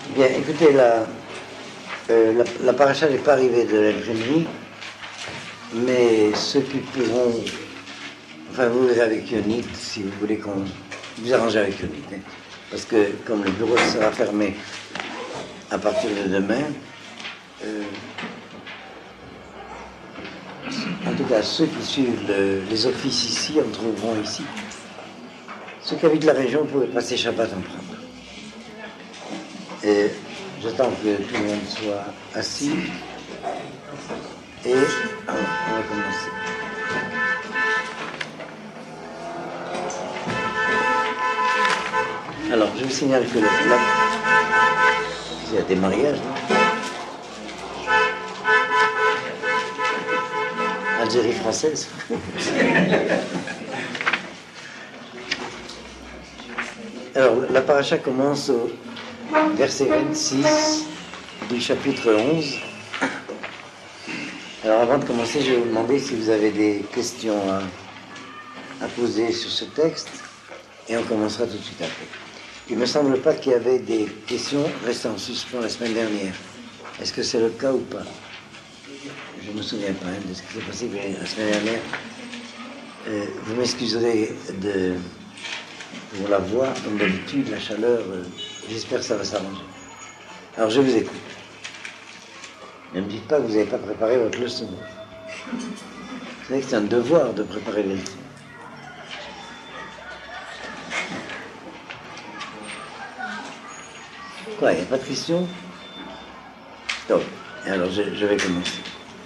Bien, écoutez, la paracha n'est pas arrivée de l'imprimerie, mais ceux qui pourront, enfin vous verrez avec Yonit, si vous voulez qu'on vous arrange avec Yonit, hein, parce que comme le bureau sera fermé à partir de demain, en tout cas ceux qui suivent les offices ici en trouveront ici. Ceux qui habitent la région pouvaient passer Shabbat en prendre. Et j'attends que tout le monde soit assis et on va commencer. Alors, je vous signale que il y a des mariages, non? Algérie française. Alors, la paracha commence au verset 26 du chapitre 11. Alors, avant de commencer, je vais vous demander si vous avez des questions à poser sur ce texte, et on commencera tout de suite après. Il ne me semble pas qu'il y avait des questions restant en suspens la semaine dernière. Est-ce que c'est le cas ou pas? Je ne me souviens pas de ce qui s'est passé la semaine dernière. Vous m'excuserez pour la voix, comme d'habitude, la chaleur, j'espère que ça va s'arranger. Alors je vous écoute. Ne me dites pas que vous n'avez pas préparé votre leçon. Vous savez que c'est un devoir de préparer les leçons. Quoi, il n'y a pas de questions? Donc, alors je vais commencer.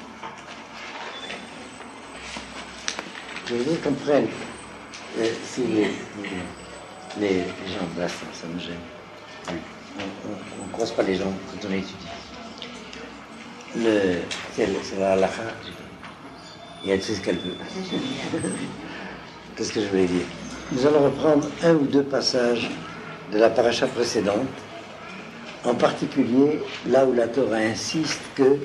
Je voudrais qu'on prenne, si les gens, là, ça me gêne. On ne croise pas les gens quand on étudie. C'est la halakha. Et elle sait ce qu'elle veut. Qu'est-ce que je voulais dire? Nous allons reprendre un ou deux passages de la paracha précédente, en particulier là où la Torah insiste que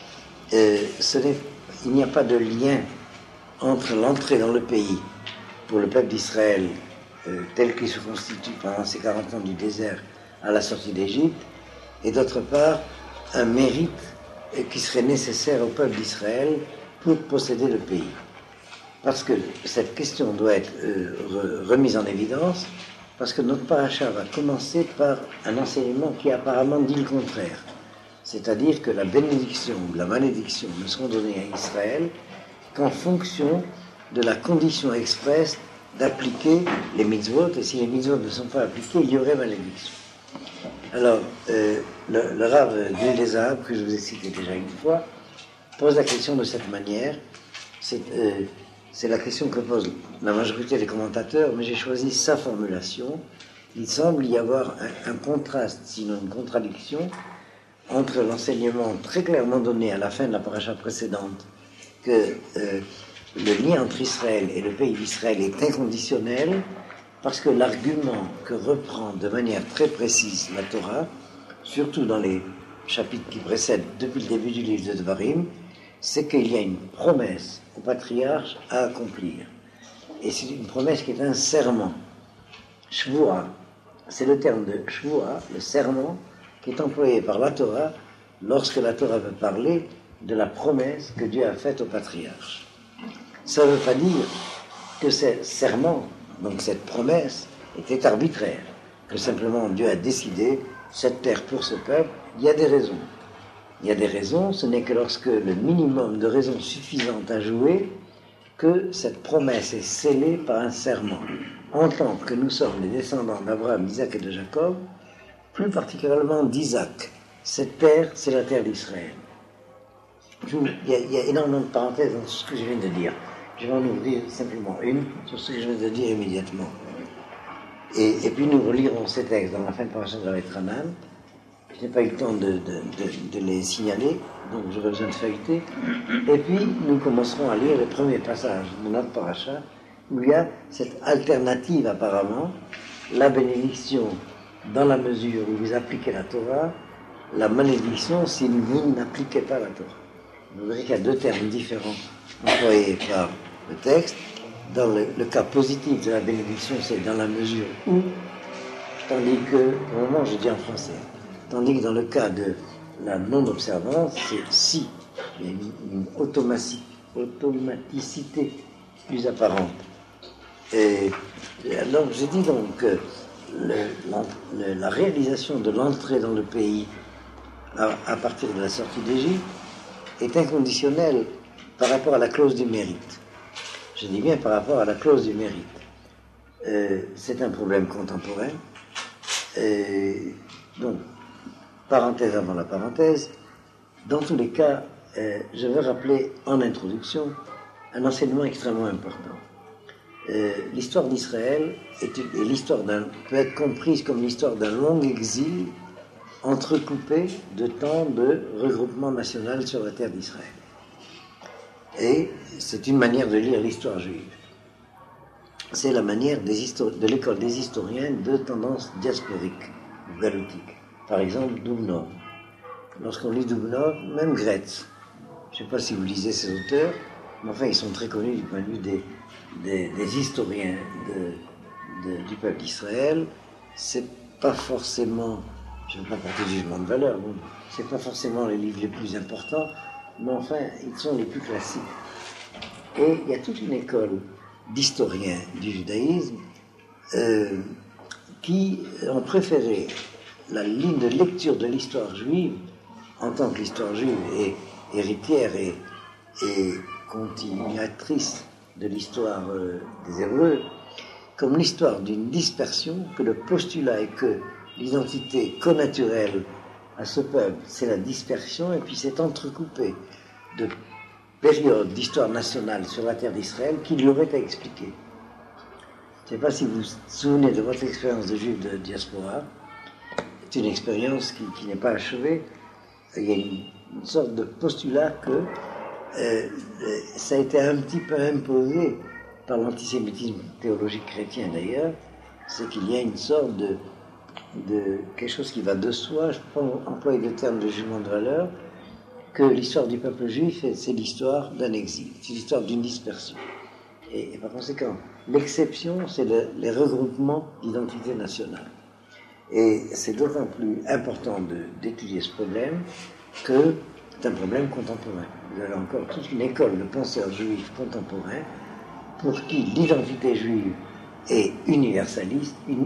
il n'y a pas de lien entre l'entrée dans le pays pour le peuple d'Israël tel qu'il se constitue pendant ces 40 ans du désert à la sortie d'Égypte, et d'autre part un mérite qui serait nécessaire au peuple d'Israël pour posséder le pays. Parce que cette question doit être remise en évidence, parce que notre paracha va commencer par un enseignement qui apparemment dit le contraire. C'est-à-dire que la bénédiction ou la malédiction ne seront données à Israël qu'en fonction de la condition expresse d'appliquer les mitzvot, et si les mitzvot ne sont pas appliqués, il y aurait malédiction. Alors, le Rav des Arabes, que je vous ai cité déjà une fois, pose la question de cette manière. C'est la question que pose la majorité des commentateurs, mais j'ai choisi sa formulation. Il semble y avoir un contraste, sinon une contradiction, entre l'enseignement très clairement donné à la fin de la paracha précédente, que le lien entre Israël et le pays d'Israël est inconditionnel, parce que l'argument que reprend de manière très précise la Torah, surtout dans les chapitres qui précèdent depuis le début du livre de Devarim, c'est qu'il y a une promesse au patriarche à accomplir. Et c'est une promesse qui est un serment. Shvua, c'est le terme de Shvua, le serment, qui est employé par la Torah lorsque la Torah veut parler de la promesse que Dieu a faite au patriarche. Ça ne veut pas dire que ce serment, donc cette promesse, était arbitraire, que simplement Dieu a décidé cette terre pour ce peuple. Il y a des raisons. Il y a des raisons, ce n'est que lorsque le minimum de raisons suffisantes a joué que cette promesse est scellée par un serment. En tant que nous sommes les descendants d'Abraham, d'Isaac et de Jacob, plus particulièrement d'Isaac, cette terre, c'est la terre d'Israël. Il y a énormément de parenthèses dans ce que je viens de dire. Je vais en ouvrir simplement une sur ce que je viens de dire immédiatement. Et puis nous relirons ces textes dans la fin de paracha de la Ranan. Je n'ai pas eu le temps de les signaler, donc j'aurai besoin de feuilleter. Et puis, nous commencerons à lire le premier passage de notre paracha, où il y a cette alternative apparemment, la bénédiction dans la mesure où vous appliquez la Torah, la malédiction si vous n'appliquez pas la Torah. Vous verrez qu'il y a deux termes différents employés par le texte. Dans le cas positif de la bénédiction, c'est dans la mesure où, tandis que, pour le moment, je dis en français, Tandis que dans le cas de la non-observance, c'est si. Il y a une automaticité plus apparente. Et alors, j'ai dit donc que la réalisation de l'entrée dans le pays à partir de la sortie d'Égypte est inconditionnelle par rapport à la clause du mérite. Je dis bien par rapport à la clause du mérite. C'est un problème contemporain. Donc, parenthèse avant la parenthèse, dans tous les cas, je veux rappeler en introduction un enseignement extrêmement important. L'histoire d'Israël peut être comprise comme l'histoire d'un long exil entrecoupé de temps de regroupement national sur la terre d'Israël. Et c'est une manière de lire l'histoire juive. C'est la manière de l'école des historiens de tendance diasporique ou galotique. Par exemple, Dubnov. Lorsqu'on lit Dubnov, même Gretz, je ne sais pas si vous lisez ces auteurs, mais enfin ils sont très connus du point de vue des historiens du peuple d'Israël. C'est pas forcément, je ne vais pas porter de jugement de valeur, bon, c'est pas forcément les livres les plus importants, mais enfin ils sont les plus classiques. Et il y a toute une école d'historiens du judaïsme qui ont préféré la ligne de lecture de l'histoire juive en tant que l'histoire juive est héritière et continuatrice de l'histoire des Hébreux, comme l'histoire d'une dispersion, que le postulat est que l'identité connaturelle à ce peuple, c'est la dispersion, et puis c'est entrecoupé de périodes d'histoire nationale sur la terre d'Israël qui lui auraient à expliquer. Je ne sais pas si vous vous souvenez de votre expérience de juif de diaspora. C'est une expérience qui n'est pas achevée. Il y a une sorte de postulat que ça a été un petit peu imposé par l'antisémitisme théologique chrétien d'ailleurs, c'est qu'il y a une sorte de quelque chose qui va de soi, je peux pas employer le terme de jugement de valeur, que l'histoire du peuple juif, c'est l'histoire d'un exil, c'est l'histoire d'une dispersion. Et par conséquent, l'exception, c'est les regroupements d'identité nationale. Et c'est d'autant plus important d'étudier ce problème que c'est un problème contemporain. Vous avez encore toute une école de penseurs juifs contemporains pour qui l'identité juive est universelle.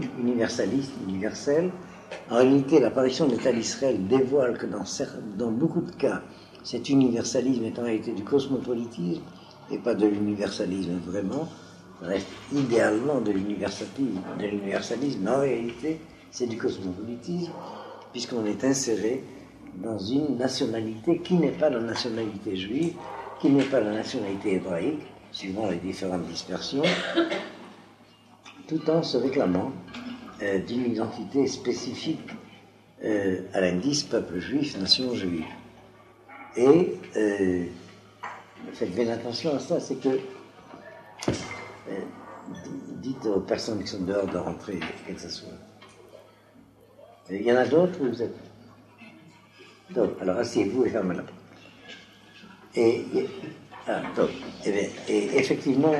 En réalité, l'apparition de l'État d'Israël dévoile que dans beaucoup de cas, cet universalisme est en réalité du cosmopolitisme et pas de l'universalisme vraiment. Ça reste idéalement de l'universalisme, mais en réalité, c'est du cosmopolitisme, puisqu'on est inséré dans une nationalité qui n'est pas la nationalité juive, qui n'est pas la nationalité hébraïque, suivant les différentes dispersions, tout en se réclamant d'une identité spécifique à l'indice peuple juif, nation juive. Et faites bien attention à ça, c'est que dites aux personnes qui sont dehors de rentrer, qu'elles s'assoient. Il y en a d'autres où vous êtes. Donc, alors asseyez-vous et fermez la porte. Et effectivement,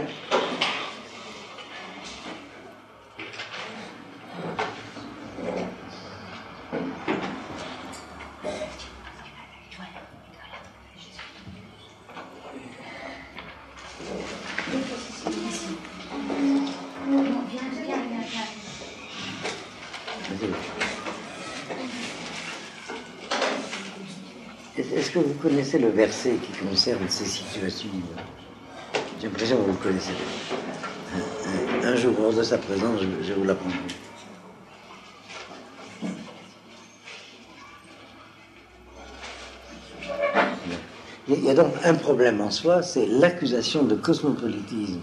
est-ce que vous connaissez le verset qui concerne ces situations? J'ai l'impression que vous le connaissez. Un jour, hors de sa présence, je vous l'apprendrai. Il y a donc un problème en soi, c'est l'accusation de cosmopolitisme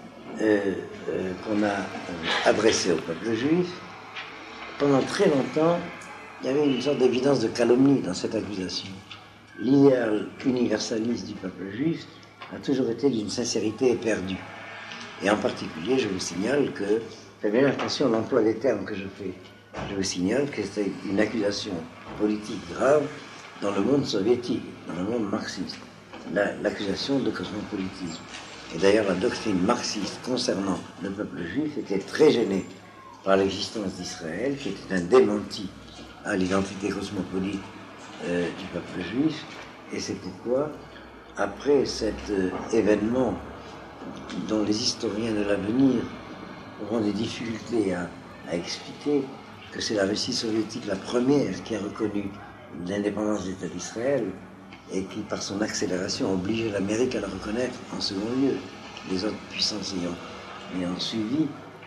qu'on a adressée au peuple juif. Pendant très longtemps, il y avait une sorte d'évidence de calomnie dans cette accusation. L'idéal universaliste du peuple juif a toujours été d'une sincérité éperdue. Et en particulier, je vous signale que, faites bien attention à l'emploi des termes que je fais, je vous signale que c'est une accusation politique grave dans le monde soviétique, dans le monde marxiste, l'accusation de cosmopolitisme. Et d'ailleurs, la doctrine marxiste concernant le peuple juif était très gênée par l'existence d'Israël, qui était un démenti à l'identité cosmopolite du peuple juif, et c'est pourquoi, après cet événement dont les historiens de l'avenir auront des difficultés à expliquer, que c'est la Russie soviétique la première qui a reconnu l'indépendance de l'État d'Israël, et qui, par son accélération, a obligé l'Amérique à le reconnaître en second lieu, les autres puissances ayant suivi.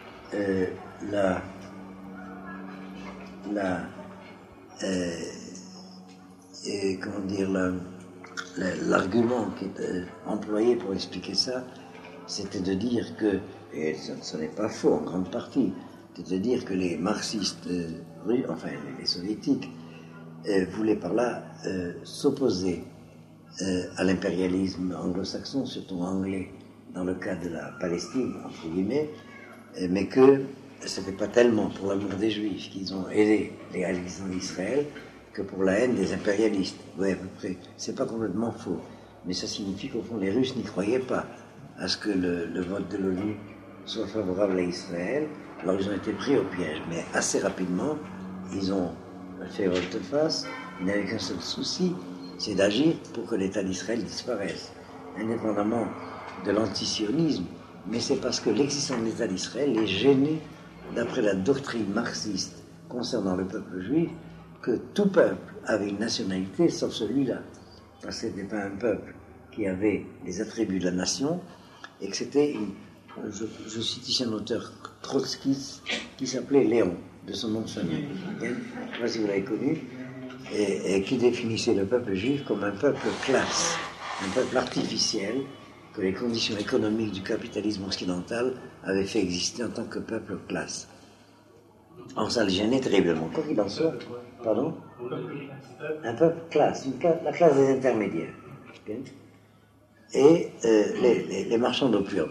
L'argument qui est employé pour expliquer ça, c'était de dire que, et ce n'est pas faux en grande partie, c'est de dire que les marxistes russes, enfin les soviétiques, voulaient par là s'opposer à l'impérialisme anglo-saxon, surtout anglais, dans le cas de la Palestine, entre guillemets, mais que ce n'était pas tellement pour l'amour des Juifs qu'ils ont aidé l'existence d'Israël que pour la haine des impérialistes. Oui, à peu près. C'est pas complètement faux. Mais ça signifie qu'au fond, les Russes n'y croyaient pas à ce que le vote de l'ONU soit favorable à Israël. Alors ils ont été pris au piège. Mais assez rapidement, ils ont fait volte-face. Ils n'avaient qu'un seul souci, c'est d'agir pour que l'État d'Israël disparaisse, indépendamment de l'antisionisme. Mais c'est parce que l'existence de l'État d'Israël est gênée, d'après la doctrine marxiste concernant le peuple juif, que tout peuple avait une nationalité sauf celui-là. Parce que ce n'était pas un peuple qui avait les attributs de la nation, et que c'était je cite ici un auteur trotskiste qui s'appelait Léon, de son nom de famille. Je ne sais pas si vous l'avez connu, et qui définissait le peuple juif comme un peuple classe, un peuple artificiel, que les conditions économiques du capitalisme occidental avaient fait exister en tant que peuple classe. Or, ça le gênait terriblement. Quoi qu'il en soit, pardon ? Un peuple classe, la classe des intermédiaires. Okay ? Et les marchands d'opium.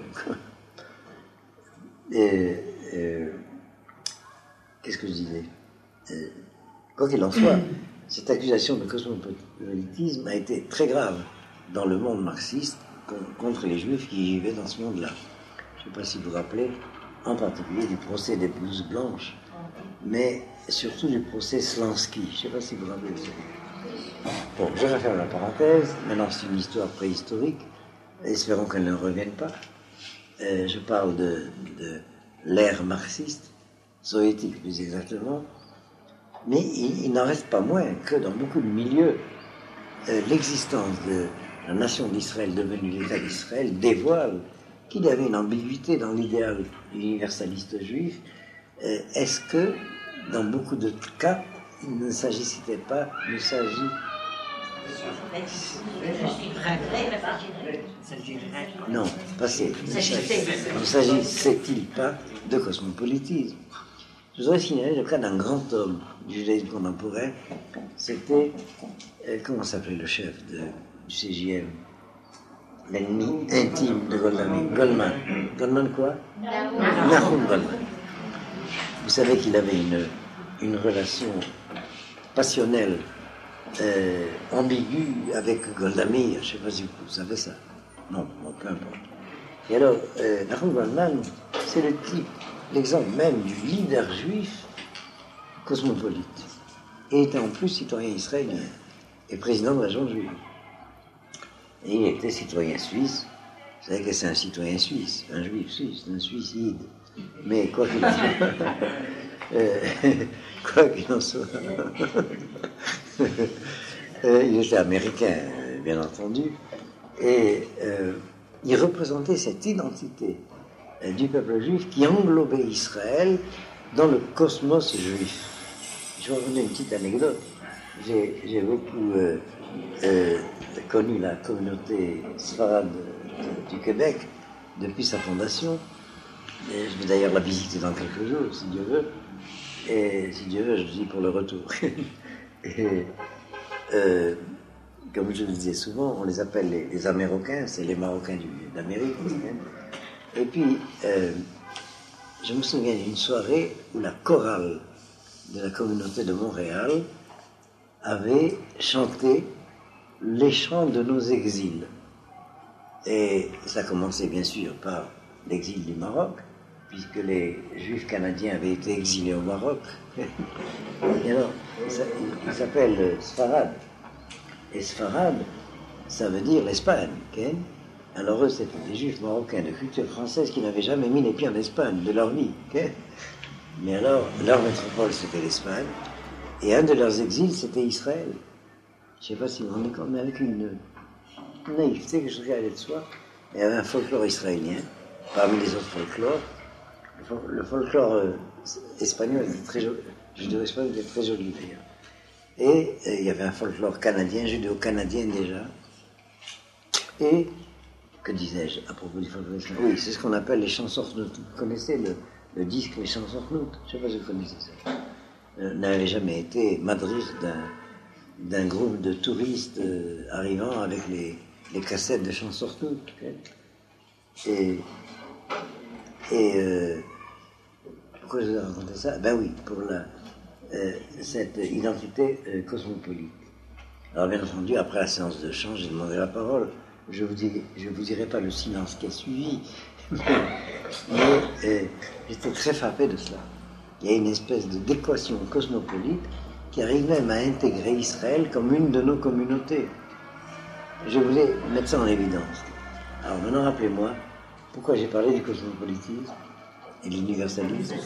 Qu'est-ce que je disais ? Quoi qu'il en soit, cette accusation de cosmopolitisme a été très grave dans le monde marxiste contre les juifs qui vivaient dans ce monde-là. Je ne sais pas si vous vous rappelez, en particulier du procès des blouses blanches, mais surtout du procès Slansky. Je ne sais pas si vous vous rappelez. Bon, je referme la parenthèse. Maintenant, c'est une histoire préhistorique. Espérons qu'elle ne revienne pas. Je parle de l'ère marxiste, soviétique plus exactement. Mais il n'en reste pas moins que dans beaucoup de milieux, l'existence de la nation d'Israël devenue l'État d'Israël dévoile qu'il y avait une ambiguïté dans l'idéal universaliste juif. Est-ce que, dans beaucoup de cas, il ne s'agissait pas, non, pas c'est. Ne s'agissait-il pas de cosmopolitisme? Je voudrais signaler le cas d'un grand homme du judaïsme contemporain. C'était, comment s'appelait le chef du CJM? L'ennemi intime de Goldman. Goldman quoi? Nahum Goldman. Vous savez qu'il avait une relation passionnelle, ambiguë avec Golda Meir. Je ne sais pas si vous savez ça. Non, peu importe. Et alors, Nahum Goldman, c'est le type, l'exemple même du leader juif cosmopolite. Et était en plus citoyen israélien et président de la Journée juive. Et il était citoyen suisse. Vous savez que c'est un citoyen suisse, un juif suisse, un suicide. Mais quoi qu'il en soit, il était américain, bien entendu, et il représentait cette identité du peuple juif qui englobait Israël dans le cosmos juif. Je vais vous donner une petite anecdote. J'ai beaucoup connu la communauté sfarade du Québec depuis sa fondation. Et je vais d'ailleurs la visiter dans quelques jours, si Dieu veut. Et si Dieu veut, je dis pour le retour. Et comme je le disais souvent, on les appelle les Amérocains, c'est les Marocains d'Amérique. Et puis, je me souviens d'une soirée où la chorale de la communauté de Montréal avait chanté les chants de nos exils. Et ça commençait bien sûr par l'exil du Maroc, puisque les Juifs canadiens avaient été exilés au Maroc. Et alors, il s'appelle Sfarad. Et Sfarad, ça veut dire l'Espagne. Okay? Alors eux, c'était des Juifs marocains de culture française qui n'avaient jamais mis les pieds en Espagne de leur vie. Okay? Mais alors, leur métropole, c'était l'Espagne. Et un de leurs exils, c'était Israël. Je ne sais pas si vous vous rendez compte, mais avec une naïveté que je regardais de soi. Il y avait un folklore israélien, parmi les autres folklores. Le folklore espagnol était très joli, judéo-espagnol était très joli d'ailleurs. Et il y avait un folklore canadien, judéo-canadien déjà. Et, que disais-je à propos du folklore espagnol? Oui, c'est ce qu'on appelle les chansons ornoutes. Vous connaissez le disque Les chansons ornoutes? Je ne sais pas si vous connaissez ça. N'avait jamais été Madrid d'un groupe de touristes arrivant avec les cassettes de chansons ornoutes. Okay? Pourquoi je vous ai raconté ça? Ben oui, pour cette identité cosmopolite. Alors bien entendu, après la séance de chant, j'ai demandé la parole. Je vous dirai pas le silence qui a suivi, mais j'étais très frappé de cela. Il y a une espèce d'équation cosmopolite qui arrive même à intégrer Israël comme une de nos communautés. Je voulais mettre ça en évidence. Alors maintenant, rappelez-moi, pourquoi j'ai parlé du cosmopolitisme et de l'universalisme?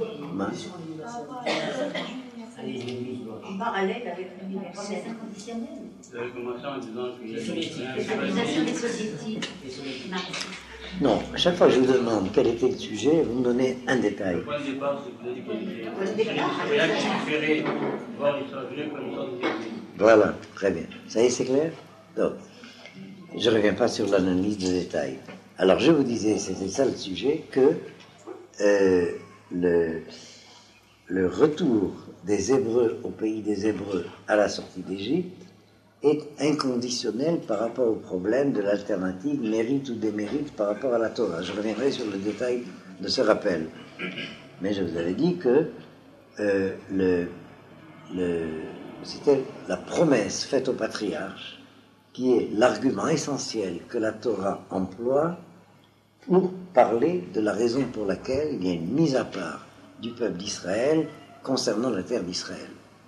En parallèle avec l'universel. Vous avez commencé en disant que L'organisation des sociétés. Non, à chaque fois que je vous demande quel était le sujet, vous me donnez un détail. le point de départ, c'est que vous avez dit qu'il fallait récupérer, voir l'histoire comme une sorte de... Voilà, très bien. Ça y est, c'est clair? Donc, je ne reviens pas sur l'analyse de détails. Alors, je vous disais, c'était ça le sujet, que le retour des Hébreux au pays des Hébreux à la sortie d'Égypte est inconditionnel par rapport au problème de l'alternative mérite ou démérite par rapport à la Torah. Je reviendrai sur le détail de ce rappel. Mais je vous avais dit que c'était la promesse faite au patriarche qui est l'argument essentiel que la Torah emploie pour parler de la raison pour laquelle il y a une mise à part du peuple d'Israël concernant la terre d'Israël.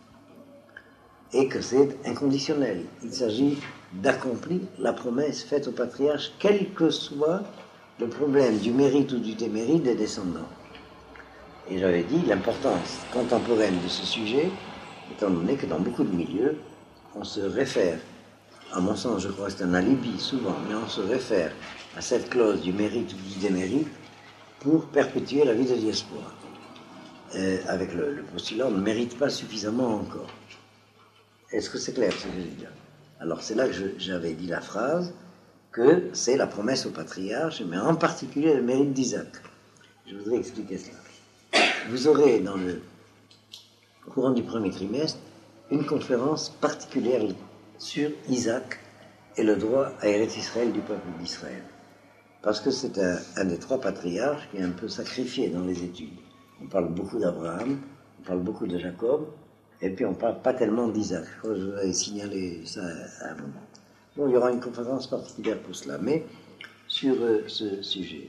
Et que c'est inconditionnel. Il s'agit d'accomplir la promesse faite au patriarche, quel que soit le problème du mérite ou du démérite des descendants. Et j'avais dit l'importance contemporaine de ce sujet, étant donné que dans beaucoup de milieux, on se réfère, à mon sens je crois que c'est un alibi souvent, mais on se réfère à cette clause du mérite ou du démérite pour perpétuer la vie de diaspora. Avec le postulat, on ne mérite pas suffisamment encore. Est-ce que c'est clair ce que je dis? Alors c'est là que j'avais dit la phrase que c'est la promesse au patriarche, mais en particulier le mérite d'Isaac. Je voudrais expliquer cela. Vous aurez dans le courant du premier trimestre une conférence particulière sur Isaac et le droit à Eretz Israël du peuple d'Israël. Parce que c'est un des trois patriarches qui est un peu sacrifié dans les études. On parle beaucoup d'Abraham, on parle beaucoup de Jacob, et puis on ne parle pas tellement d'Isaac. Je crois que je vais signaler ça à un moment. Bon, il y aura une conférence particulière pour cela, mais sur ce sujet.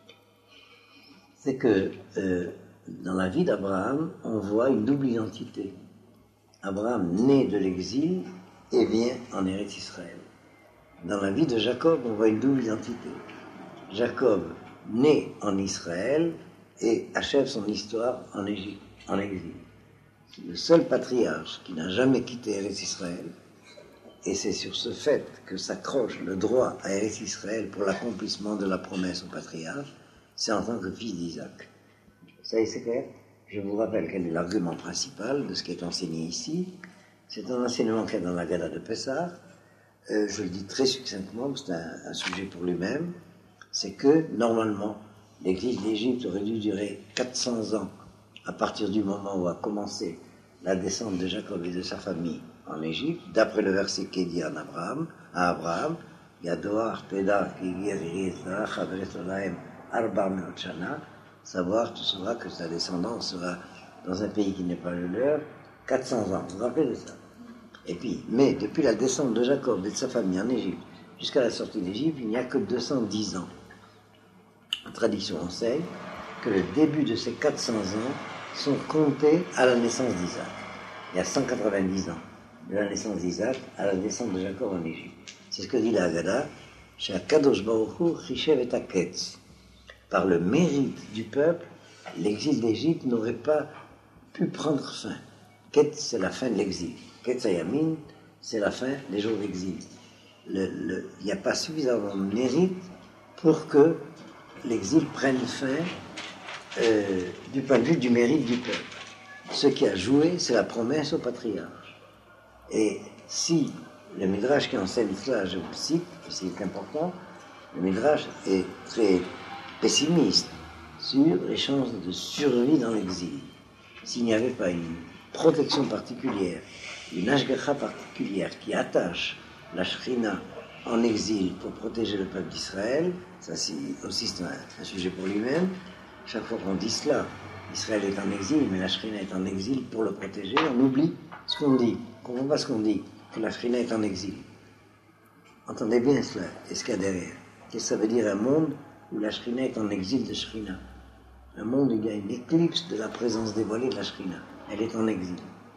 C'est que dans la vie d'Abraham, on voit une double identité. Abraham naît de l'exil et vient en Eretz Israël. Dans la vie de Jacob, on voit une double identité. Jacob naît en Israël et achève son histoire en Égypte, en exil. C'est le seul patriarche qui n'a jamais quitté Eretz Israël, et c'est sur ce fait que s'accroche le droit à Eretz Israël pour l'accomplissement de la promesse au patriarche, c'est en tant que fils d'Isaac. Ça y est, c'est clair? Je vous rappelle quel est l'argument principal de ce qui est enseigné ici. C'est un enseignement qu'il y a dans la Gala de Pessah. Je le dis très succinctement, c'est un sujet pour lui-même. C'est que, normalement, l'exil d'Égypte aurait dû durer 400 ans à partir du moment où a commencé la descente de Jacob et de sa famille en Égypte, d'après le verset qui est dit à Abraham, Yadoach Pedar Kigir Chaveret Arba Meot Shana, savoir, tu sauras que sa descendance sera dans un pays qui n'est pas le leur, 400 ans. Vous vous rappelez de ça? Et puis, mais depuis la descente de Jacob et de sa famille en Égypte jusqu'à la sortie d'Égypte, il n'y a que 210 ans. La tradition enseigne que le début de ces 400 ans sont comptés à la naissance d'Isaac. Il y a 190 ans de la naissance d'Isaac à la naissance de Jacob en Égypte. C'est ce que dit la Haggadah, chez Akadosh Baruch Hu Chishev et Aketz. Par le mérite du peuple, l'exil d'Égypte n'aurait pas pu prendre fin. Ketz, c'est la fin de l'exil. Ketz Ayamin, c'est la fin des jours d'exil. Il n'y a pas suffisamment de mérite pour que l'exil prenne fin du point de vue du mérite du peuple. Ce qui a joué, c'est la promesse au patriarche. Et si le Midrash qui enseigne cela, je vous cite, c'est important, le Midrash est très pessimiste sur les chances de survie dans l'exil. S'il n'y avait pas une protection particulière, une ashgacha particulière qui attache la Shrina en exil pour protéger le peuple d'Israël, ça c'est aussi un sujet pour lui-même. Chaque fois qu'on dit cela, Israël est en exil, mais la Shrina est en exil pour le protéger, on oublie ce qu'on dit, on ne comprend pas ce qu'on dit, que la Shrina est en exil. Entendez bien cela, et ce qu'il y a derrière. Qu'est-ce que ça veut dire un monde où la Shrina est en exil de Shrina? Un monde où il y a une éclipse de la présence dévoilée de la Shrina. Elle est en exil.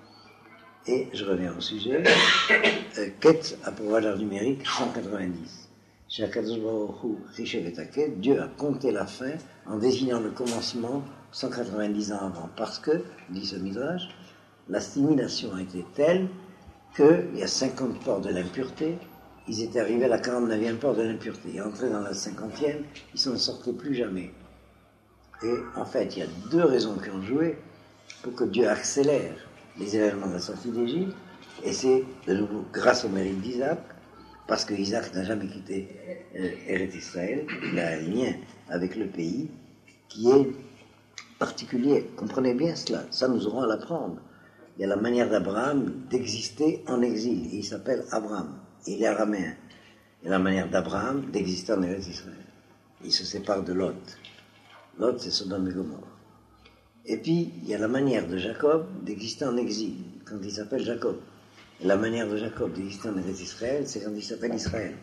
Et je reviens au sujet. Ketz a pour valeur numérique 190. Chez Akadosh Baruch Hu Chishev et Aketz, Dieu a compté la fin en désignant le commencement 190 ans avant. Parce que, dit ce Midrash, l'assimilation a été telle qu'il y a 50 ports de l'impureté, ils étaient arrivés à la 49e port de l'impureté. Et entrés dans la 50e, ils ne s'en sortaient plus jamais. Et en fait, il y a deux raisons qui ont joué pour que Dieu accélère les événements de la sortie d'Égypte. Et c'est de nouveau grâce au mérite d'Isaac, parce que Isaac n'a jamais quitté Eretz Israël. Il a un lien avec le pays qui est particulier. Comprenez bien cela, ça nous aurons à l'apprendre. Il y a la manière d'Abraham d'exister en exil, et il s'appelle Abraham, il est araméen. Il y a la manière d'Abraham d'exister en Eretz Israël. Il se sépare de Lot. Lot, c'est Sodome et Gomorrhe. Et puis, il y a la manière de Jacob d'exister en exil, quand il s'appelle Jacob. Et la manière de Jacob d'exister en Eretz Israël, c'est quand il s'appelle Israël.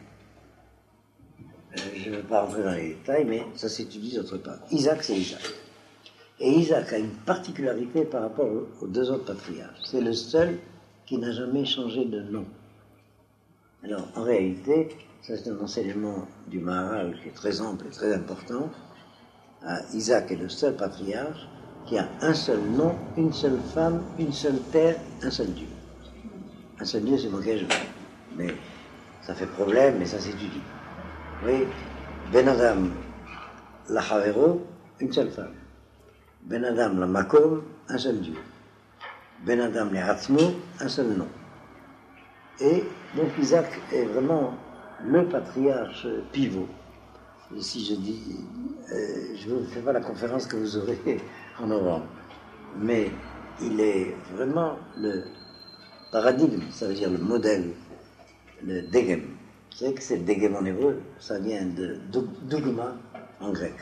Je ne vais pas rentrer dans les détails, mais ça s'étudie d'autre part. Isaac, c'est Isaac. Et Isaac a une particularité par rapport aux deux autres patriarches. C'est le seul qui n'a jamais changé de nom. Alors, en réalité, ça c'est un enseignement du Maharal qui est très ample et très important. Isaac est le seul patriarche qui a un seul nom, une seule femme, une seule terre, un seul Dieu. Un seul Dieu, c'est mon je mais ça fait problème, mais ça s'étudie. Oui, Ben Adam, la Havero, une seule femme. Ben Adam, la Makom, un seul Dieu. Ben Adam, les Hatzmo, un seul nom. Et donc Isaac est vraiment le patriarche pivot. Et si je dis, je ne vous fais pas la conférence que vous aurez en novembre, mais il est vraiment le paradigme, ça veut dire le modèle, le degem. Vous savez que c'est le degem en hébreu, ça vient de dogma en grec.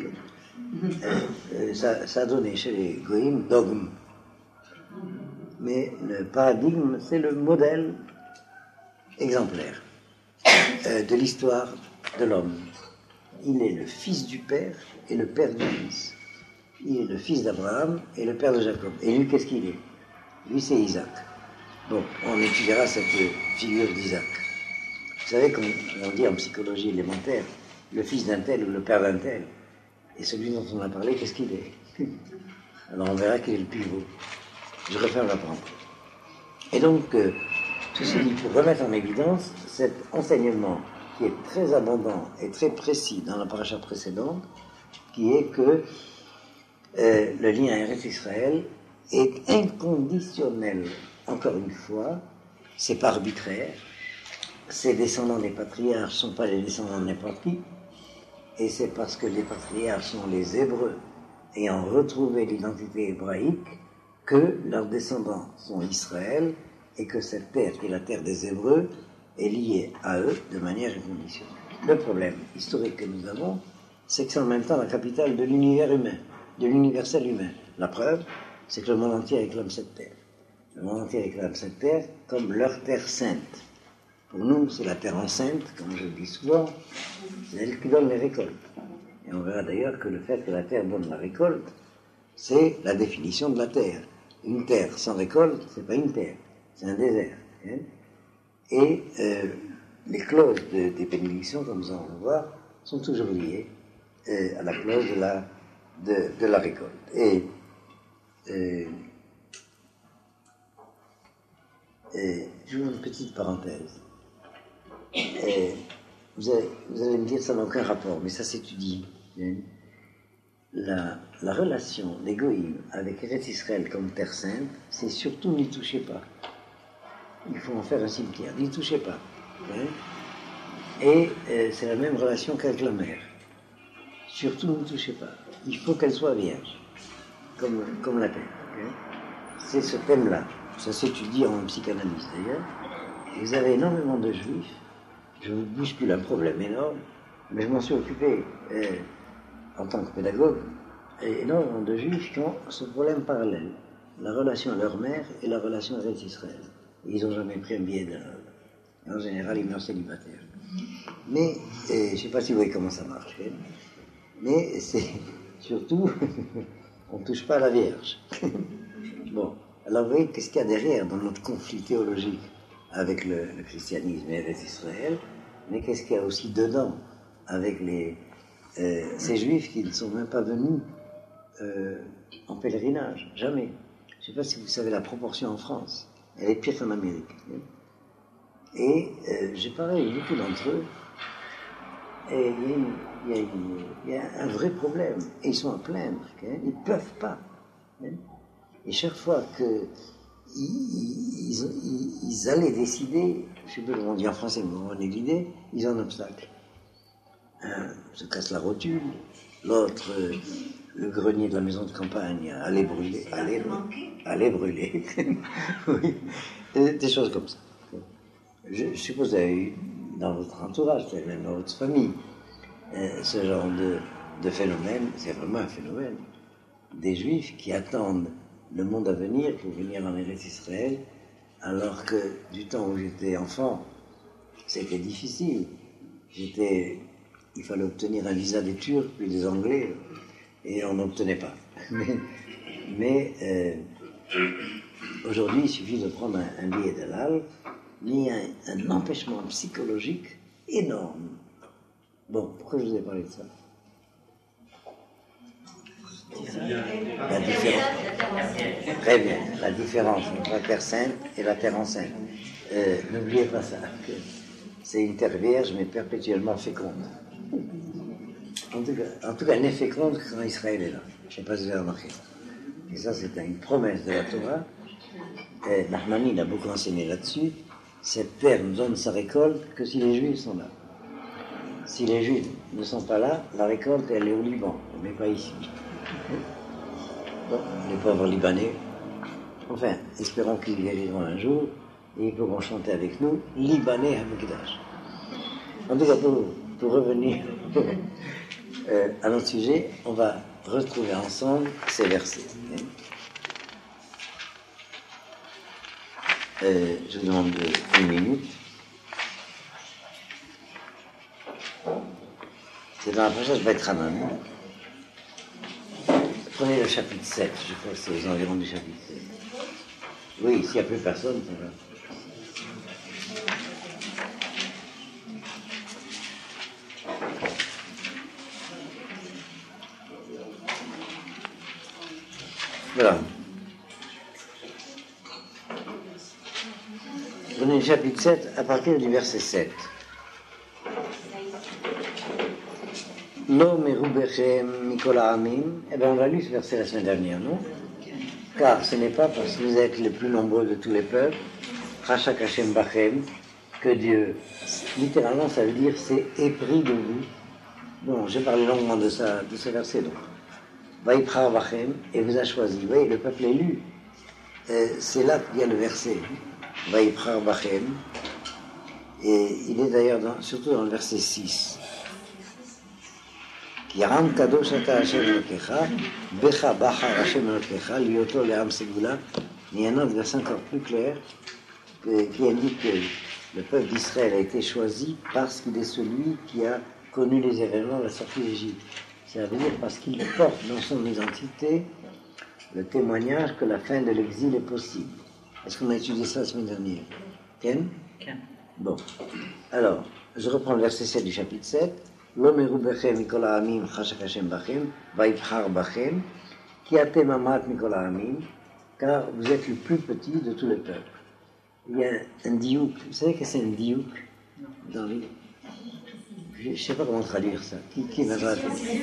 Ça a donné chez les goïms dogme. Mais le paradigme, c'est le modèle exemplaire de l'histoire de l'homme. Il est le fils du père et le père du fils. Il est le fils d'Abraham et le père de Jacob. Et lui, qu'est-ce qu'il est? Lui, c'est Isaac. Bon, on étudiera cette figure d'Isaac. Vous savez, comme on dit en psychologie élémentaire, le fils d'un tel ou le père d'un tel. Et celui dont on a parlé, qu'est-ce qu'il est? Alors on verra qu'il est le pivot. Je referme la parenthèse. Et donc, ceci dit, pour remettre en évidence cet enseignement qui est très abondant et très précis dans la paracha précédente, qui est que le lien à Eretz Israël est inconditionnel. Encore une fois, c'est pas arbitraire. Ces descendants des patriarches ne sont pas les descendants de n'importe qui, et c'est parce que les patriarches sont les Hébreux ayant retrouvé l'identité hébraïque que leurs descendants sont Israël, et que cette terre, qui est la terre des Hébreux, est liée à eux de manière inconditionnelle. Le problème historique que nous avons, c'est que c'est en même temps la capitale de l'univers humain, de l'universel humain. La preuve, c'est que le monde entier réclame cette terre. Le monde entier réclame cette terre comme leur terre sainte. Pour nous, c'est la terre enceinte, comme je le dis souvent, c'est elle qui donne les récoltes. Et on verra d'ailleurs que le fait que la terre donne la récolte, c'est la définition de la terre. Une terre sans récolte, c'est pas une terre, c'est un désert. Hein. Et les clauses des bénédictions, comme nous allons le voir, sont toujours liées à la clause de la récolte. Et je vous une petite parenthèse. Vous allez me dire que ça n'a aucun rapport, mais ça s'étudie. Hein. La relation des Goïms avec Eretz Israël comme terre sainte, c'est surtout n'y touchez pas. Il faut en faire un cimetière, n'y touchez pas. Hein. Et c'est la même relation qu'avec la mer. Surtout n'y touchez pas. Il faut qu'elle soit vierge, comme la terre. Hein. C'est ce thème-là. Ça s'étudie en psychanalyse d'ailleurs. Et vous avez énormément de juifs. Je vous bouscule un problème énorme, mais je m'en suis occupé en tant que pédagogue. Et énormément de juifs qui ont ce problème parallèle. La relation à leur mère et la relation avec Israël. Et ils n'ont jamais pris un billet d'avion. En général, ils meurent célibataires. Mais, je ne sais pas si vous voyez comment ça marche. Hein, mais c'est surtout, on ne touche pas à la Vierge. Bon, alors vous voyez qu'est-ce qu'il y a derrière dans notre conflit théologique avec le christianisme et avec Israël, mais qu'est-ce qu'il y a aussi dedans avec ces juifs qui ne sont même pas venus en pèlerinage, jamais. Je ne sais pas si vous savez la proportion en France, elle est pire qu'en Amérique. Hein. Et j'ai parlé avec beaucoup d'entre eux, et il y a un vrai problème, et ils sont à plaindre, hein, ils ne peuvent pas. Hein. Et chaque fois qu'ils allaient décider, je ne sais pas comment on dit en français, mais on est l'idée, ils ont un obstacle. Un se casse la rotule, l'autre, le grenier de la maison de campagne, allait brûler. Oui, des choses comme ça. Je suppose que vous avez eu dans votre entourage, même dans votre famille, ce genre de phénomène, c'est vraiment un phénomène. Des juifs qui attendent le monde à venir pour venir en Eretz Israël, alors que du temps où j'étais enfant, c'était difficile. Il fallait obtenir un visa des Turcs, puis des Anglais, et on n'obtenait pas. Mais aujourd'hui, il suffit de prendre un billet de l'AL, mais il y a un empêchement psychologique énorme. Bon, pourquoi je vous ai parlé de ça? La différence. Très bien, la différence entre la terre sainte et la terre enceinte. N'oubliez pas ça, que c'est une terre vierge mais perpétuellement féconde. En tout cas, elle n'est féconde que quand Israël est là. Je ne sais pas si vous avez remarqué. Et ça, c'est une promesse de la Torah. Nachmani, il a beaucoup enseigné là-dessus. Cette terre ne donne sa récolte que si les Juifs sont là. Si les Juifs ne sont pas là, la récolte, elle est au Liban, mais pas ici. Bon, les pauvres Libanais. Enfin, espérons qu'ils guériront un jour et ils pourront chanter avec nous Libanais à Mikdash. En tout cas, pour revenir à notre sujet, on va retrouver ensemble ces versets. Je vous demande une minute. C'est dans la prochaine Beth Hanan. Prenez le chapitre 7, je crois que c'est aux environs du chapitre 7. Oui, s'il n'y a plus personne, ça va. Voilà. Prenez le chapitre 7 à partir du verset 7. Lo merubechem mikol ha'amim. Eh bien, on l'a lu ce verset la semaine dernière, non? Car ce n'est pas parce que vous êtes les plus nombreux de tous les peuples, Chashak Hashem bachem, que Dieu, littéralement, ça veut dire c'est épris de vous. Bon, j'ai parlé longuement de ce verset, donc. Vaïprar bachem, et vous a choisi. Vous voyez, le peuple élu, c'est là qu'il y a le verset. Vaïprar bachem, et il est d'ailleurs surtout dans le verset 6. Yaram kadosh ata Hashem Elokecha, becha bachar Hashem Elokecha, lioto le'am segula. Il y a un autre verset encore plus clair qui indique que le peuple d'Israël a été choisi parce qu'il est celui qui a connu les événements de la sortie d'Égypte. Ça veut dire parce qu'il porte dans son identité le témoignage que la fin de l'exil est possible. Est-ce qu'on a étudié ça la semaine dernière? Ken? Bon. Alors, je reprends le verset 7 du chapitre 7. Lo meru bechem mikol ha'amim chashak Hashem bachem, vayibchar bachem, ki atem amat mikol ha'amim, car vous êtes le plus petit de tous les peuples. Il y a un diouk. Vous savez que c'est un diouk dans les... Je ne sais pas comment traduire ça. Qui m'a traduit?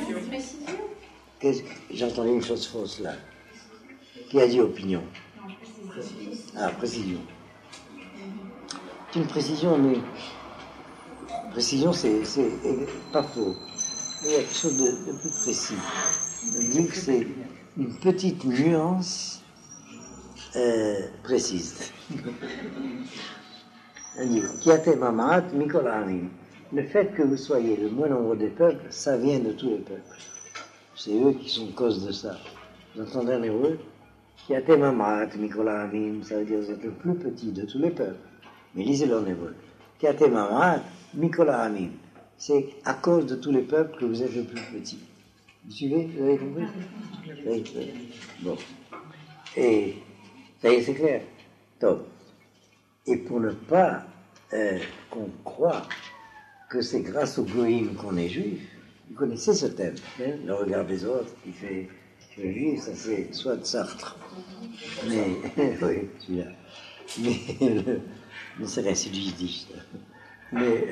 J'ai entendu une chose fausse là. Qui a dit opinion? Ah, précision. C'est une précision, mais précision, c'est pas faux. Il y a quelque chose de plus précis. On dit que c'est une petite nuance précise. On dit le fait que vous soyez le moins nombre des peuples, ça vient de tous les peuples. C'est eux qui sont cause de ça. Vous entendez en hébreu? Ça veut dire vous êtes le plus petit de tous les peuples. Mais lisez-le en hébreu. C'est à cause de tous les peuples que vous êtes le plus petit. Vous suivez? Vous avez compris? Oui. Bon. Et ça y est, c'est clair. Top. Et pour ne pas qu'on croit que c'est grâce au goïm qu'on est juif, vous connaissez ce thème, hein? Le regard des autres qui fait juif, ça c'est soit de Sartre. Mais, oui, celui-là. Mais c'est rien, c'est du yiddish. Mais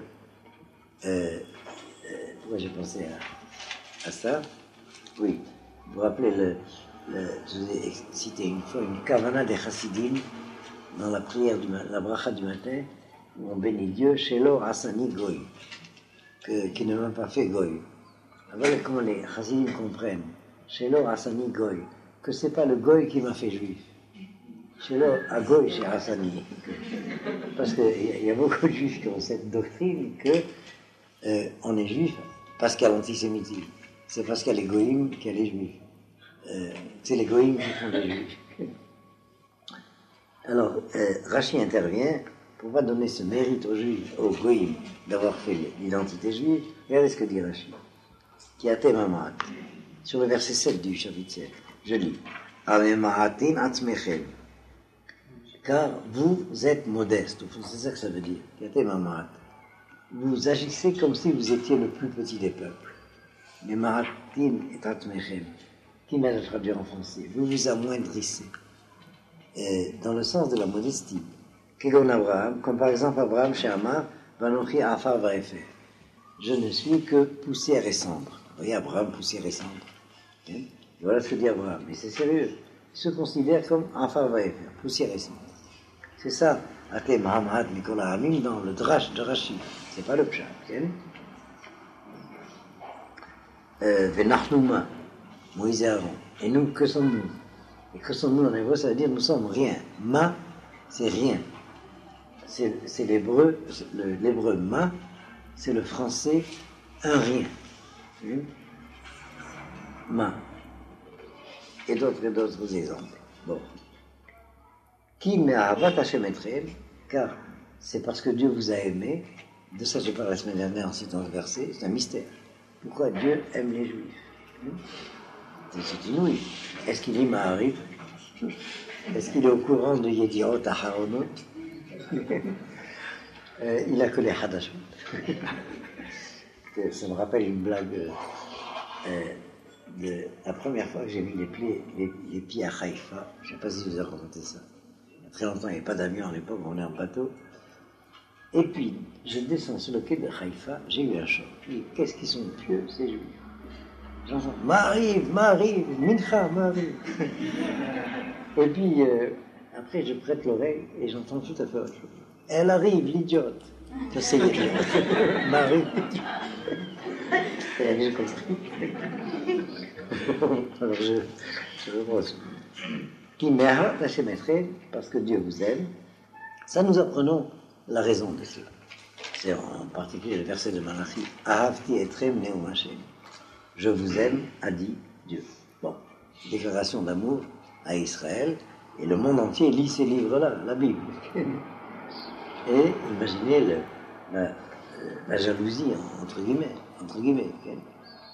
pourquoi j'ai pensé à ça? Oui, vous vous rappelez, je vous ai cité une fois une kavana des chassidim dans la prière, la bracha du matin, où on bénit Dieu, Shelo Hassani Goy, qui ne m'a pas fait Goy. Voilà comment les chassidim comprennent, Shelo Hassani Goy, que c'est pas le Goy qui m'a fait juif. Shelo Agoy chez Hassani. Parce qu'il y a beaucoup de juifs qui ont cette doctrine que on est juif parce qu'il y a l'antisémitisme. C'est parce qu'il y a les goïms qu'il y a les juifs. C'est les goïms qui font des juifs. Alors, Rashi intervient pour pas donner ce mérite aux juifs, aux goïms, d'avoir fait l'identité juive. Regardez ce que dit Rashi. Qui a témamat. Sur le verset 7 du chapitre 7. Je lis. Avemaatin atzmechem. Car vous êtes modeste. C'est ça que ça veut dire. Qui a témamat. Vous agissez comme si vous étiez le plus petit des peuples. Mais Mahatin et Atmechem, qui m'a à traduire en français, vous vous amoindrissez. Dans le sens de la modestie. Kegon Abraham, comme par exemple Abraham chez Amar, Vanochi Afar Vaefer. Je ne suis que poussière et cendre. Vous voyez, Abraham, poussière et cendre. Et voilà ce que dit Abraham. Mais c'est sérieux. Il se considère comme Afar Vaefer, poussière et cendre. C'est ça, Ate Mahamad Nicolas Hamim dans le Drash de Rashi. C'est pas le Pshat. Venachnouma, Moïse et Aaron. Et nous, que sommes-nous? Et que sommes-nous en hébreu? Ça veut dire nous sommes rien. Ma, c'est rien. C'est l'hébreu ma, c'est le français un rien. Ma. Et d'autres exemples. Bon. Qui me'ahavat Hashem etrem, car c'est parce que Dieu vous a aimé. De ça, j'ai parlé la semaine dernière en citant le verset. C'est un mystère. Pourquoi Dieu aime les Juifs? C'est inouï. Est-ce qu'il dit Ma'arif? Est-ce qu'il est au courant de Yediot Aharonot? Il a que les Hadashot. Ça me rappelle une blague de la première fois que j'ai mis les pieds à Haïfa. Je ne sais pas si je vous ai raconté ça. Il y a très longtemps, il n'y avait pas d'avion à l'époque, on est en bateau. Et puis, je descends sur le quai de Haïfa, j'ai eu un choc. Qu'est-ce qu'ils sont pieux, ces Juifs? J'entends M'arrive, Mincha, m'arrive. Et puis, après, je prête l'oreille et j'entends tout à fait autre chose. Elle arrive, l'idiote. Ça, c'est l'idiote. M'arrive. Et j'ai compris. Alors, je reprends. Qui me'ahat Hashem etrem, parce que Dieu vous aime. Ça, nous apprenons la raison de cela. C'est en particulier le verset de Malachi. Ahavti etrem neum Hashem. Je vous aime, a dit Dieu. Bon, déclaration d'amour à Israël, et le monde entier lit ces livres-là, la Bible. Et imaginez la jalousie, entre guillemets.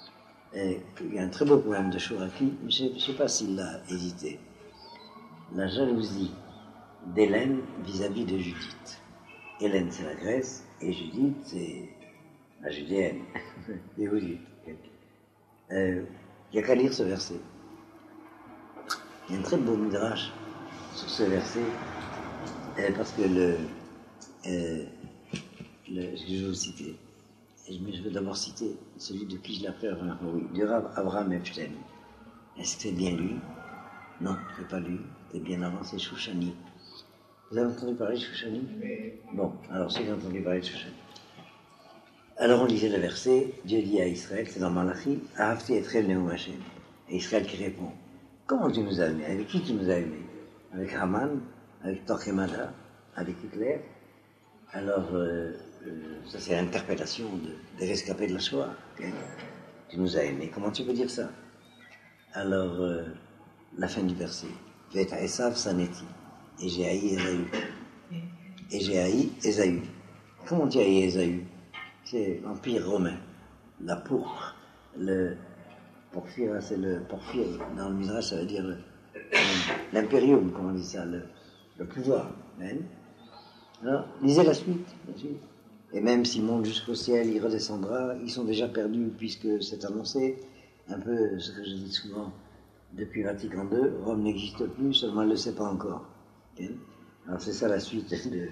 Il y a un très beau poème de Chouraki, je ne sais pas s'il l'a édité. La jalousie d'Hélène vis-à-vis de Judith. Hélène, c'est la Grèce, et Judith, c'est la Judéenne. Et vous dites. Il n'y a qu'à lire ce verset. Il y a un très beau midrash sur ce verset, parce que je vais vous citer. Mais je veux d'abord citer celui de qui je l'ai appris, du Rav Abraham Epstein. Est-ce que c'est bien lui? Non, je l'ai pas lu. C'est bien avant, c'est Shoushani. Vous avez entendu parler de Shoushani? Bon, alors ceux qui ont entendu parler de Shoushani. Alors on lisait le verset, Dieu dit à Israël, c'est dans Malachi, Ahavti etrel neum Hashem. Et Israël qui répond, comment tu nous as aimés? Avec qui tu nous as aimés? Avec Haman, avec Torquemada, avec Hitler? Alors, ça c'est l'interprétation des rescapés de la Shoah. Okay? Tu nous as aimés, comment tu peux dire ça? Alors, la fin du verset, Vet Esav Saneti, et j'ai haï Ésaü. Et j'ai haï Ésaü. Comment tu as haï Ésaü? C'est l'Empire romain, la pourpre, le porphyre, c'est le porphyre, dans le Midrash, ça veut dire l'impérium, comment on dit ça, le pouvoir. Hein? Alors, lisez la suite. Et même s'il monte jusqu'au ciel, il redescendra, ils sont déjà perdus puisque c'est annoncé, un peu ce que je dis souvent, depuis Vatican II, Rome n'existe plus, seulement elle ne le sait pas encore. Okay? Alors c'est ça la suite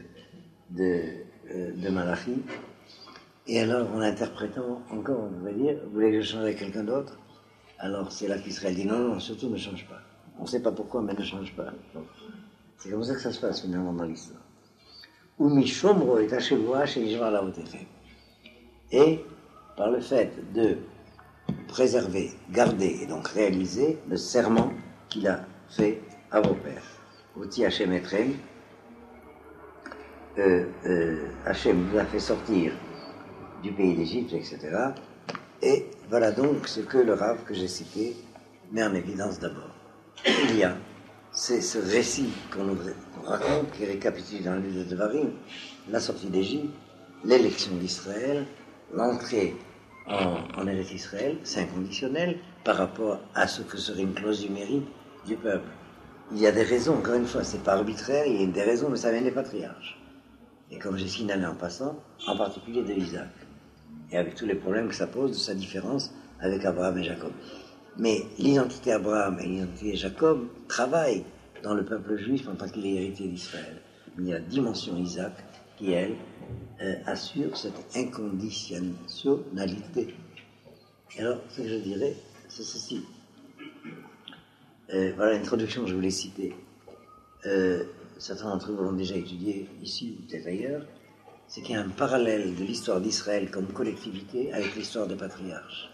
de Malachi. Et alors, en interprétant encore, on pourrait dire, vous voulez que je change avec quelqu'un d'autre? Alors c'est là qu'Israël dit non, surtout ne change pas. On ne sait pas pourquoi, mais ne change pas. Donc, c'est comme ça que ça se passe finalement dans l'histoire. Et par le fait de préserver, garder et donc réaliser le serment qu'il a fait à vos pères. Oti Hachem Etrem, Hachem vous a fait sortir du pays d'Égypte, etc. Et voilà donc ce que le Rav que j'ai cité met en évidence d'abord. Il y a, c'est ce récit qu'on raconte, qui récapitule dans le livre de Devarim, la sortie d'Égypte, l'élection d'Israël, l'entrée en Eretz Israël, c'est inconditionnel par rapport à ce que serait une clause du mérite du peuple. Il y a des raisons, encore une fois, c'est pas arbitraire, il y a des raisons, mais ça vient des patriarches. Et comme j'ai signalé en passant, en particulier de Isaac, et avec tous les problèmes que ça pose de sa différence avec Abraham et Jacob. Mais l'identité Abraham et l'identité Jacob travaillent dans le peuple juif en tant qu'il est héritier d'Israël. Il y a la dimension Isaac qui, elle, assure cette inconditionnalité. Alors, ce que je dirais, c'est ceci. Voilà l'introduction que je voulais citer. Certains d'entre vous l'ont déjà étudié ici ou peut-être ailleurs. C'est qu'il y a un parallèle de l'histoire d'Israël comme collectivité avec l'histoire des patriarches.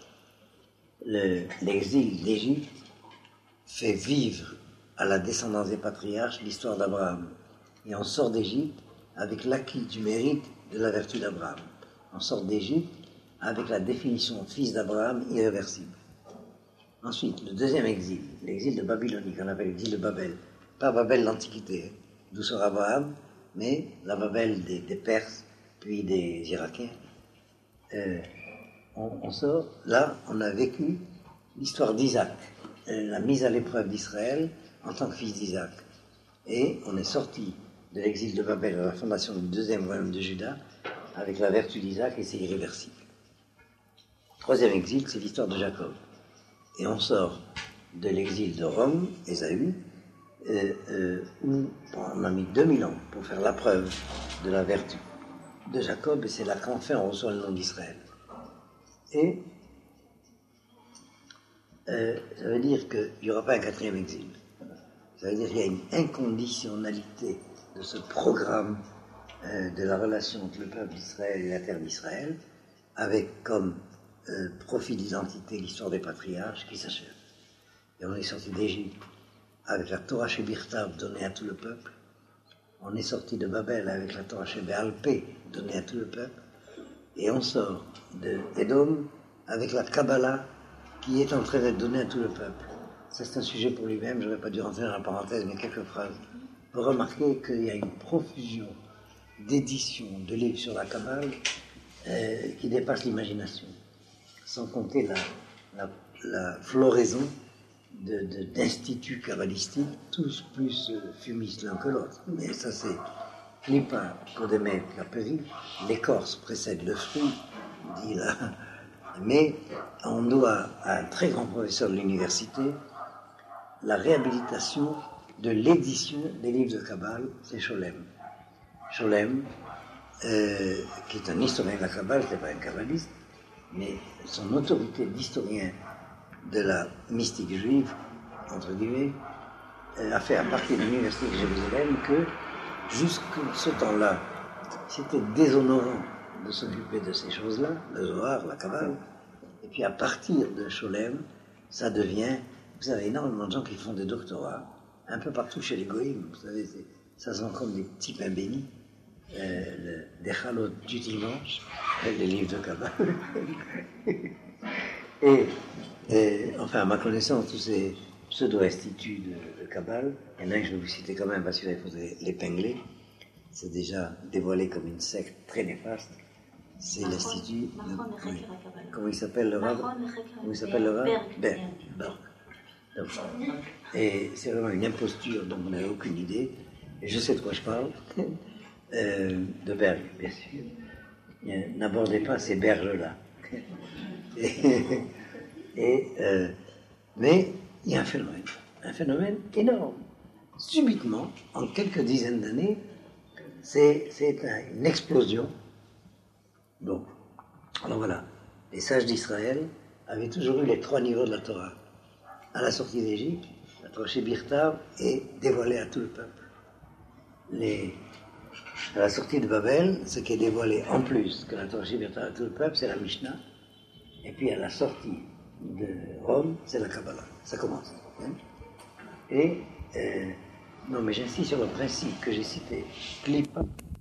L'exil d'Égypte fait vivre à la descendance des patriarches l'histoire d'Abraham. Et on sort d'Égypte avec l'acquis du mérite de la vertu d'Abraham. On sort d'Égypte avec la définition fils d'Abraham irréversible. Ensuite, le deuxième exil, l'exil de Babylonie, qu'on appelle l'exil de Babel. Pas Babel l'Antiquité, d'où sort Abraham, mais la Babel des Perses, puis des Irakiens. On sort, là, on a vécu l'histoire d'Isaac, la mise à l'épreuve d'Israël en tant que fils d'Isaac. Et on est sorti de l'exil de Babel à la fondation du deuxième royaume de Juda avec la vertu d'Isaac et c'est irréversible. Troisième exil, c'est l'histoire de Jacob. Et on sort de l'exil de Rome, Ésaü, où on a mis 2000 ans pour faire la preuve de la vertu de Jacob, et c'est là qu'enfin on reçoit le nom d'Israël. Et ça veut dire qu'il n'y aura pas un quatrième exil. Ça veut dire qu'il y a une inconditionnalité de ce programme de la relation entre le peuple d'Israël et la terre d'Israël, avec comme profil d'identité l'histoire des patriarches qui s'achève. Et on est sorti d'Égypte avec la Torah Shebirtav donnée à tout le peuple. On est sorti de Babel avec la Torah Shebe'alpé donnée à tout le peuple. Et on sort de Édom avec la Kabbalah qui est en train d'être donnée à tout le peuple. Ça, c'est un sujet pour lui-même, je n'aurais pas dû rentrer dans la parenthèse, mais quelques phrases. Vous remarquez qu'il y a une profusion d'éditions de livres sur la Kabbale qui dépasse l'imagination. Sans compter la floraison d'instituts kabbalistiques, tous plus fumistes l'un que l'autre. Mais ça, c'est clipa codemet la peri, l'écorce précède le fruit, dit là. Mais on doit à un très grand professeur de l'université la réhabilitation de l'édition des livres de Kabbale, c'est Scholem. Scholem, qui est un historien de la Kabbale, qui n'est pas un kabbaliste, mais son autorité d'historien de la mystique juive, entre guillemets, a fait à partir de l'université de Jérusalem que, jusqu'à ce temps-là, c'était déshonorant de s'occuper de ces choses-là, le Zohar, la Kabbale, et puis à partir de Scholem, ça devient, vous avez énormément de gens qui font des doctorats, un peu partout chez les goïms, vous savez, ça se vend comme des petits pains bénis, des chalotes du dimanche, avec les livres de Kabbale. et enfin, à ma connaissance, tous ces pseudo-instituts de Kabbale, il y en a un que je vais vous citer quand même, parce qu'il faudrait l'épingler, c'est déjà dévoilé comme une secte très néfaste. C'est l'institut. Comment il s'appelle le rabbin? Comment il s'appelle le rabbin? Berg. Et c'est vraiment une imposture dont on n'a aucune idée. Et je sais de quoi je parle. De Berg, bien sûr. N'abordez pas ces berges-là. Mais il y a un phénomène énorme. Subitement, en quelques dizaines d'années, c'est une explosion. Donc, alors voilà, les sages d'Israël avaient toujours eu les 3 niveaux de la Torah. À la sortie d'Égypte, la Torah chez Birtav est dévoilée à tout le peuple. À la sortie de Babel, ce qui est dévoilé en plus que la Torah chez Birtav à tout le peuple, c'est la Mishnah. Et puis à la sortie de Rome, c'est la Kabbalah. Ça commence. Hein? Et, non mais j'insiste sur le principe que j'ai cité. Clipa